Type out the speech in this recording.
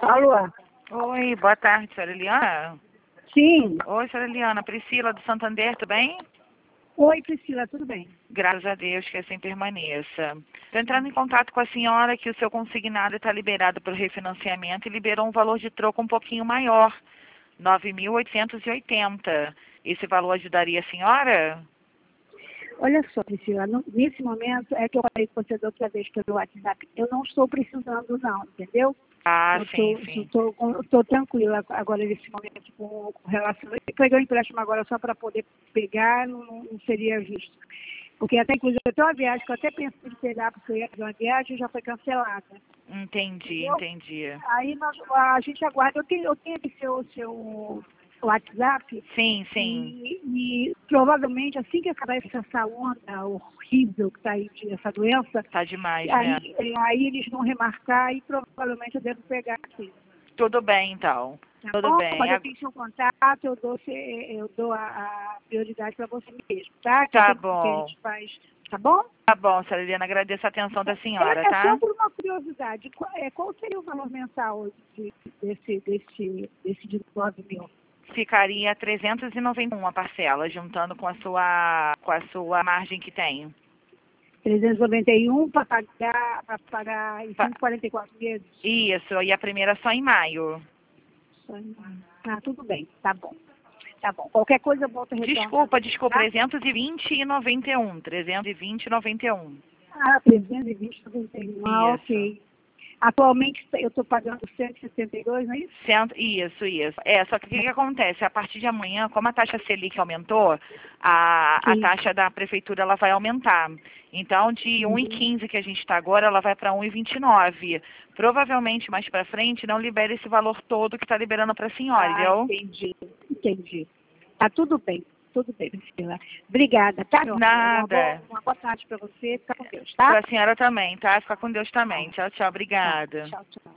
Alô? Oi, boa tarde, senhora Eliana. Sim. Oi, senhora Eliana. Priscila do Santander, tudo bem? Oi, Priscila, tudo bem? Graças a Deus que assim permaneça. Estou entrando em contato com a senhora que o seu consignado está liberado para o refinanciamento e liberou um valor de troco um pouquinho maior, 9.880. Esse valor ajudaria a senhora? Olha só, Priscila, nesse momento é que eu falei com você da outra vez pelo WhatsApp, eu não estou precisando não, entendeu? Ah, Eu sim, sim. estou tranquila agora nesse momento com relação. Eu peguei o empréstimo agora só para poder pegar, não seria justo. Porque até inclusive até uma viagem que eu até pensei em pegar, porque eu ia fazer uma viagem já foi cancelada. Entendi, Entendeu? entendi. Aí a gente aguarda, eu tenho aqui seu WhatsApp. Sim, sim. E provavelmente, assim que acabar essa onda horrível que está aí, essa doença, Tá demais, né? aí eles vão remarcar e provavelmente eu devo pegar aqui. Tudo bem, então. Tá Tudo bom? bem. Quando eu tenho seu contato, eu dou a prioridade para você mesmo, tá? Que é Tá sempre o que a bom. gente faz, tá bom? Tá bom, senhora Eliana. Agradeço a atenção da senhora, É só tá? por uma curiosidade, qual seria o valor mensal desse de 9 mil? Ficaria 391 a parcela, juntando com a sua margem que tem. 391 para pagar em Pa- 144 meses? Isso, e a primeira só em maio. Ah, tudo bem, tá bom. Tá bom. Qualquer coisa eu volto a retorno para Desculpa, você, desculpa, tá? 320 e 91. 320 e 91. Ah, 320, 91. Ah, Isso. ok. Atualmente eu estou pagando 162, não é isso? Isso. Só que o que acontece? A partir de amanhã, como a taxa Selic aumentou, a Sim. taxa da prefeitura ela vai aumentar. Então, de Uhum. 1,15 que a gente está agora, ela vai para 1,29. Provavelmente, mais para frente, não libera esse valor todo que está liberando para a senhora, Ah, viu? entendi. Tá tudo bem, Priscila. Obrigada, tá, meu amor? Nada. Uma boa tarde para você. Fica com Deus, tá? Para a senhora também, tá? Fica com Deus também. Tá, Tchau, tchau. tá. Obrigada. Tchau, tchau.